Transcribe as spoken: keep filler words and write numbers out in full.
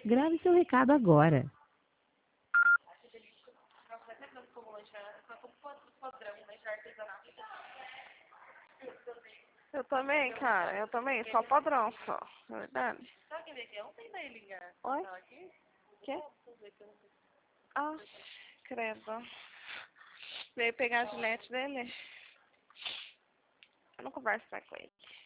Grave seu recado agora. Eu também, cara. Eu também. Só padrão, só. É verdade. Sabe quem veio aqui ontem, Nailinha? Oi? Tava aqui? Quê? Ah, credo. Veio pegar a Gillette dele. Eu não converso mais com ele.